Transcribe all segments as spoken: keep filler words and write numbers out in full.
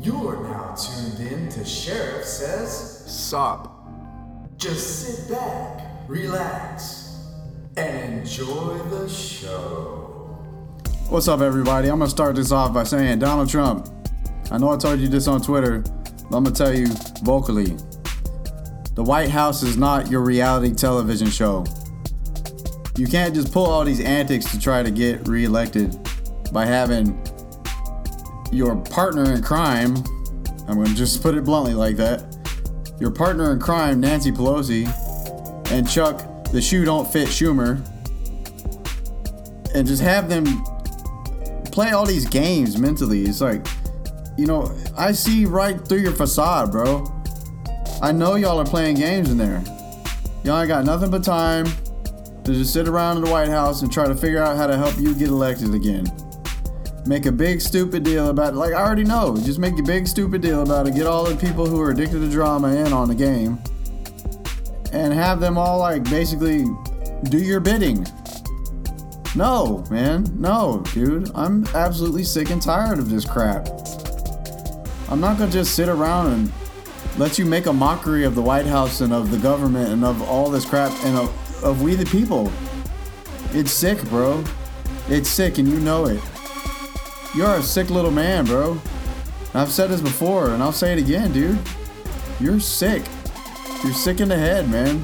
You're now tuned in to Sheriff Says Sup. Just sit back, relax, and enjoy the show. What's up, everybody? I'm going to start this off by saying, Donald Trump, I know I told you this on Twitter, but I'm going to tell you vocally. The White House is not your reality television show. You can't just pull all these antics to try to get reelected by having your partner in crime, I'm going to just put it bluntly like that, your partner in crime, Nancy Pelosi, and Chuck, the shoe don't fit Schumer, and just have them play all these games mentally. It's like, you know, I see right through your facade, bro. I know y'all are playing games in there. Y'all ain't got nothing but time to just sit around in the White House and try to figure out how to help you get elected again. Make a big stupid deal about it. Like, I already know. Just make a big stupid deal about it. Get all the people who are addicted to drama in on the game. And have them all, like, basically do your bidding. No, man. No, dude. I'm absolutely sick and tired of this crap. I'm not going to just sit around and let you make a mockery of the White House and of the government and of all this crap and of, of we the people. It's sick, bro. It's sick, and you know it. You're a sick little man, bro. I've said this before, and I'll say it again, dude. You're sick. You're sick in the head, man.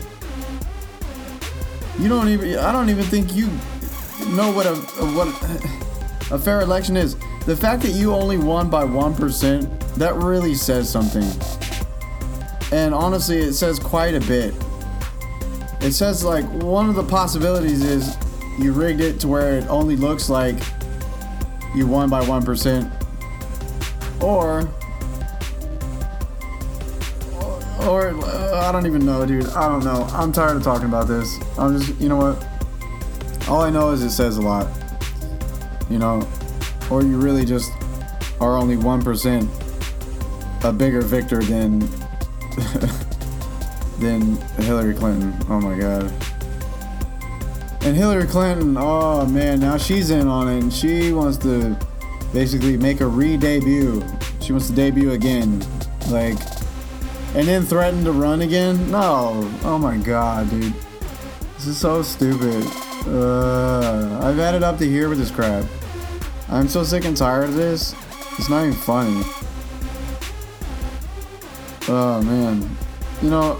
You don't even, I don't even think you know what a, what a fair election is. The fact that you only won by one percent, that really says something. And honestly, it says quite a bit. It says, like, one of the possibilities is you rigged it to where it only looks like you won by one percent, or, or, uh, I don't even know, dude. I don't know. I'm tired of talking about this. I'm just, you know what? All I know is it says a lot, you know, or you really just are only one percent a bigger victor than, than Hillary Clinton. Oh my God. And Hillary Clinton, oh man, now she's in on it, and she wants to basically make a re-debut. She wants to debut again, like, and then threaten to run again? No. Oh my God, dude. This is so stupid. Uh, I've had it up to here with this crap. I'm so sick and tired of this. It's not even funny. Oh man. You know,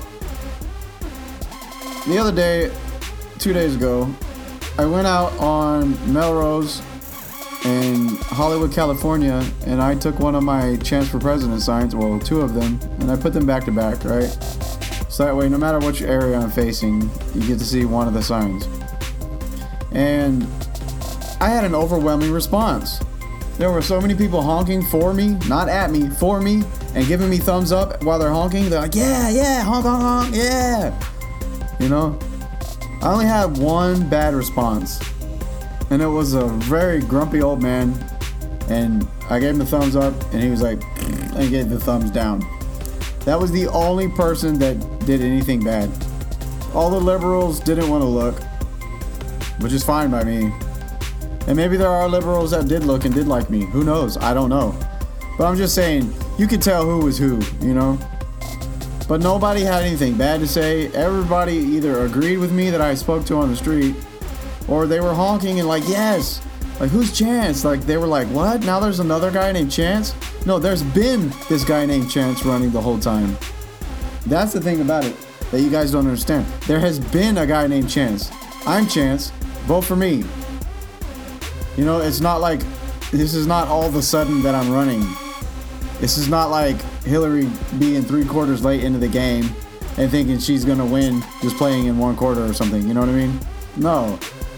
the other day, two days ago, I went out on Melrose in Hollywood, California, and I took one of my Chance for President signs, well, two of them, and I put them back to back, right? So that way, no matter which area I'm facing, you get to see one of the signs. And I had an overwhelming response. There were so many people honking for me, not at me, for me, and giving me thumbs up while they're honking. They're like, yeah, yeah, honk, honk, honk, yeah. You know? I only had one bad response, and it was a very grumpy old man, and I gave him the thumbs up, and he was like, and he gave the thumbs down. That was the only person that did anything bad. All the liberals didn't want to look, which is fine by me. And maybe there are liberals that did look and did like me. Who knows? I don't know. But I'm just saying, you could tell who was who, you know? But nobody had anything bad to say. Everybody either agreed with me that I spoke to on the street, or they were honking and like, yes, like, who's Chance? Like, they were like, what? Now there's another guy named Chance? No, there's been this guy named Chance running the whole time. That's the thing about it that you guys don't understand. There has been a guy named Chance. I'm Chance. Vote for me. You know, it's not like, this is not all of a sudden that I'm running. This is not like Hillary being three quarters late into the game and thinking she's going to win just playing in one quarter or something. You know what I mean? No.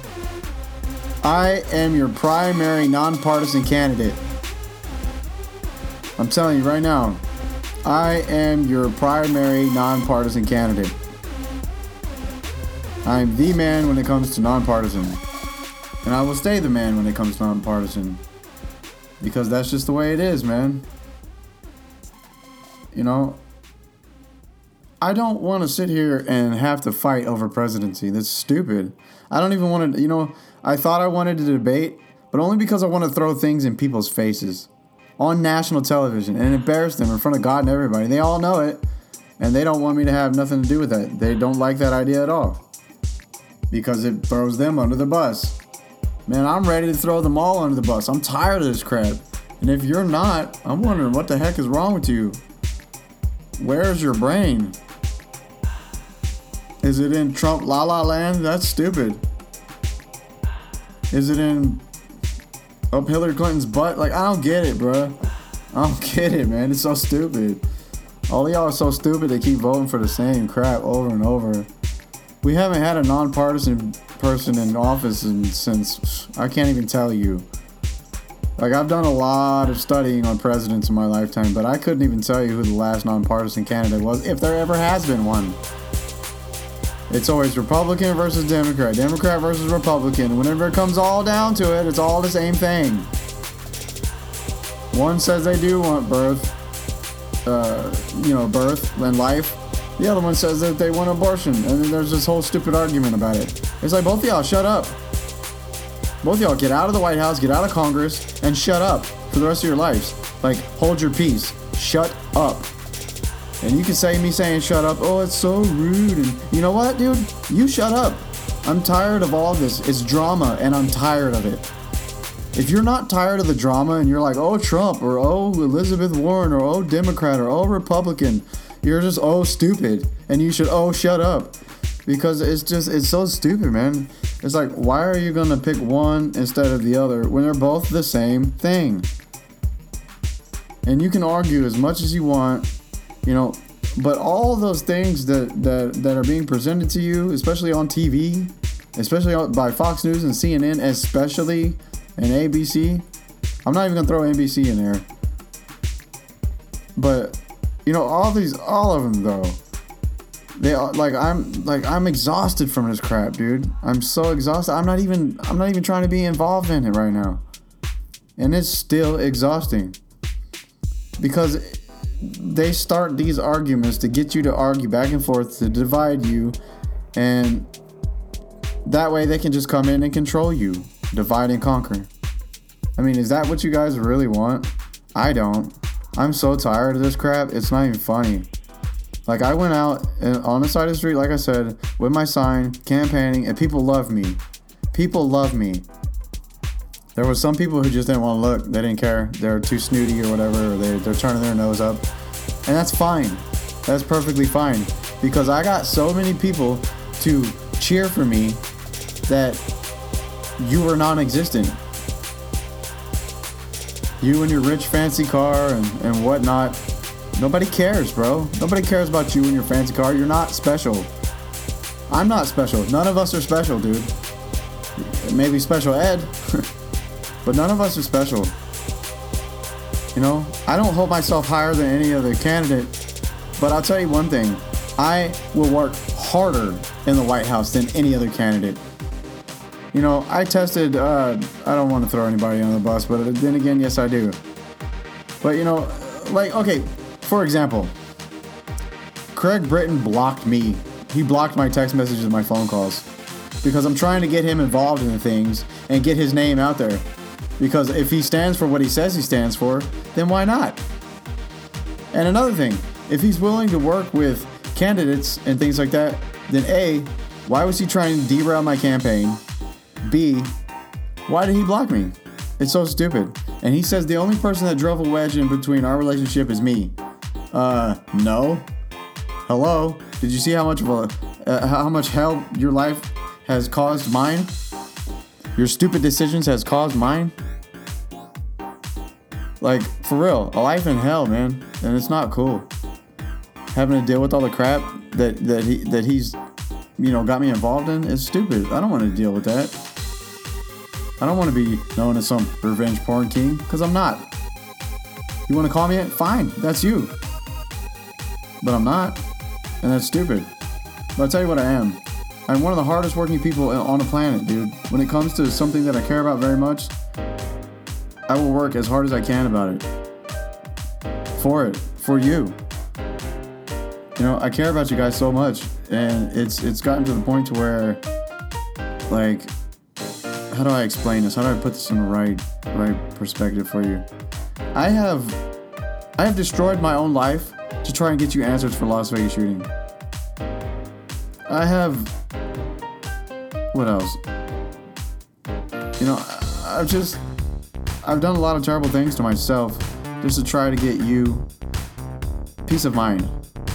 I am your primary nonpartisan candidate. I'm telling you right now, I am your primary nonpartisan candidate. I'm the man when it comes to nonpartisan. And I will stay the man when it comes to nonpartisan. Because that's just the way it is, man. You know, I don't want to sit here and have to fight over presidency. That's stupid. I don't even want to, you know, I thought I wanted to debate, but only because I want to throw things in people's faces. on national television and embarrass them in front of God and everybody. They all know it, and they don't want me to have nothing to do with that. They don't like that idea at all because it throws them under the bus. Man, I'm ready to throw them all under the bus. I'm tired of this crap. And if you're not, I'm wondering what the heck is wrong with you. Where's your brain? Is it in Trump La La Land? That's stupid. Is it in up Hillary Clinton's butt? Like, I don't get it, bruh. I don't get it, man. It's so stupid. All y'all are so stupid they keep voting for the same crap over and over. We haven't had a nonpartisan person in office in, since, I can't even tell you. Like, I've done a lot of studying on presidents in my lifetime, but I couldn't even tell you who the last nonpartisan candidate was, if there ever has been one. It's always Republican versus Democrat, Democrat versus Republican. Whenever it comes all down to it, it's all the same thing. One says they do want birth, uh, you know, birth and life. The other one says that they want abortion, and then there's this whole stupid argument about it. It's like, both of y'all, shut up. Both of y'all, get out of the White House, get out of Congress, and shut up for the rest of your lives. Like, hold your peace. Shut up. And you can say me saying shut up, oh, it's so rude. And you know what, dude? You shut up. I'm tired of all this. It's drama, and I'm tired of it. If you're not tired of the drama and you're like, oh, Trump, or oh, Elizabeth Warren, or oh, Democrat, or oh, Republican, you're just, oh, stupid. And you should, oh, shut up. Because it's just, it's so stupid, man. It's like, why are you going to pick one instead of the other when they're both the same thing? And you can argue as much as you want, you know, but all those things that, that, that are being presented to you, especially on T V, especially by Fox News and C N N, especially, and A B C. I'm not even going to throw N B C in there. But, you know, all these, all of them, though. They are, like I'm like I'm exhausted from this crap, dude. I'm so exhausted. I'm not even I'm not even trying to be involved in it right now. And it's still exhausting. Because they start these arguments to get you to argue back and forth, to divide you, and that way they can just come in and control you. Divide and conquer. I mean, is that what you guys really want? I don't. I'm so tired of this crap, it's not even funny. Like, I went out on the side of the street, like I said, with my sign, campaigning, and people love me. People love me. There were some people who just didn't want to look. They didn't care. They're too snooty or whatever. Or they, they're turning their nose up. And that's fine. That's perfectly fine. Because I got so many people to cheer for me that you were non-existent. You and your rich, fancy car and, and whatnot. Nobody cares, bro. Nobody cares about you and your fancy car. You're not special. I'm not special. None of us are special, dude. Maybe special ed, but none of us are special. You know, I don't hold myself higher than any other candidate, but I'll tell you one thing. I will work harder in the White House than any other candidate. You know, I tested, uh, I don't want to throw anybody on the bus, but then again, yes, I do. But, you know, like, okay, for example, Craig Britton blocked me. He blocked my text messages and my phone calls because I'm trying to get him involved in the things and get his name out there. Because if he stands for what he says he stands for, then why not? And another thing, if he's willing to work with candidates and things like that, then A, why was he trying to derail my campaign? B, why did he block me? It's so stupid. And he says the only person that drove a wedge in between our relationship is me. Uh, no. Hello? Did you see how much of a, uh, how much hell your life has caused mine? Your stupid decisions has caused mine? Like, for real, a life in hell, man. And it's not cool. Having to deal with all the crap that, that he that he's, you know, got me involved in is stupid. I don't want to deal with that. I don't want to be known as some revenge porn king, because I'm not. You want to call me it? Fine, that's you. But I'm not. And that's stupid. But I'll tell you what I am. I'm one of the hardest working people on the planet, dude. When it comes to something that I care about very much, I will work as hard as I can about it. For it. For you. You know, I care about you guys so much. And it's it's gotten to the point to where, like, how do I explain this? How do I put this in the right right perspective for you? I have, I have destroyed my own life to try and get you answers for Las Vegas shooting. I have, what else? You know, I've just, I've done a lot of terrible things to myself just to try to get you peace of mind.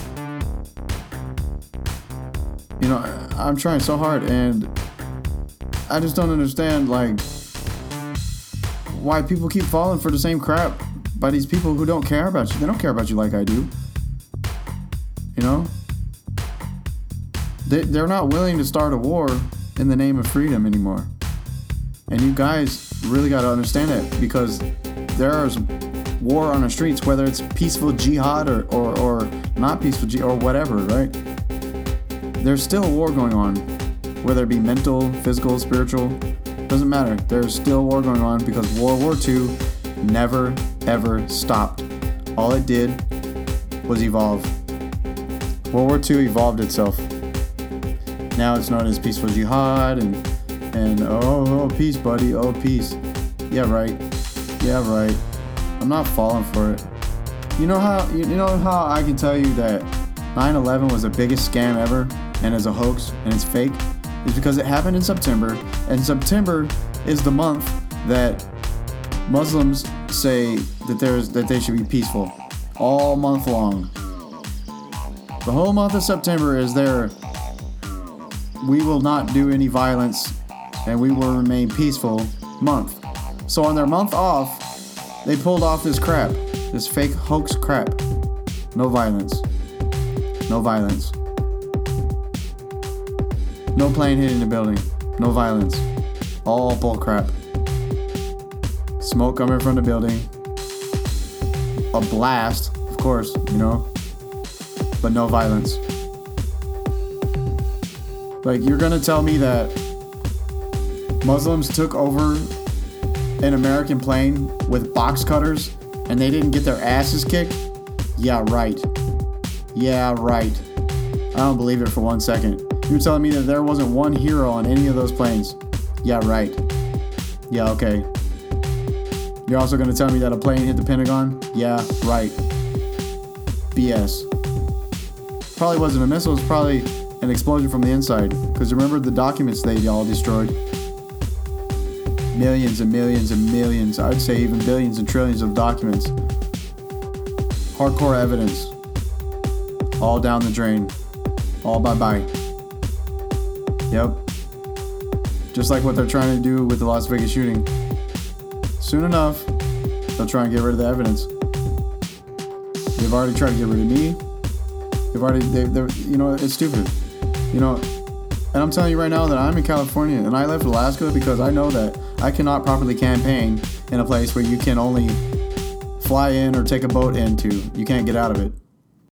You know, I'm trying so hard, and I just don't understand, like, why people keep falling for the same crap by these people who don't care about you. They don't care about you like I do. You know? They, they're not willing to start a war in the name of freedom anymore. And you guys really got to understand that, because there's war on the streets, whether it's peaceful jihad or, or, or not peaceful jihad or whatever, right? There's still a war going on, whether it be mental, physical, spiritual, doesn't matter. There's still a war going on because World War Two never, ever stopped. All it did was evolve. World War Two evolved itself. Now it's known as peaceful jihad and, and oh, oh, peace, buddy, oh, peace. Yeah, right. Yeah, right. I'm not falling for it. You know how, you know how I can tell you that nine eleven was the biggest scam ever and is a hoax and it's fake? It's because it happened in September, and September is the month that Muslims say that there's that they should be peaceful all month long. The whole month of September is their we will not do any violence and we will remain peaceful month. So on their month off, they pulled off this crap, this fake hoax crap. No violence. No violence. No plane hitting the building. No violence. All bullcrap. Smoke coming from the building. A blast, of course, you know. But no violence. Like, you're gonna tell me that Muslims took over an American plane with box cutters and they didn't get their asses kicked? Yeah, right. Yeah, right. I don't believe it for one second. You're telling me that there wasn't one hero on any of those planes? Yeah, right. Yeah, okay. You're also going to tell me that a plane hit the Pentagon? Yeah, right. B S. Probably wasn't a missile, it was probably an explosion from the inside. Because remember the documents they all destroyed? Millions and millions and millions, I'd say even billions and trillions of documents. Hardcore evidence. All down the drain. All bye-bye. Yep. Just like what they're trying to do with the Las Vegas shooting. Soon enough, they'll try and get rid of the evidence. They've already tried to get rid of me. They've already, they, they're, you know, it's stupid. You know, and I'm telling you right now that I'm in California and I left Alaska because I know that I cannot properly campaign in a place where you can only fly in or take a boat into. You can't get out of it.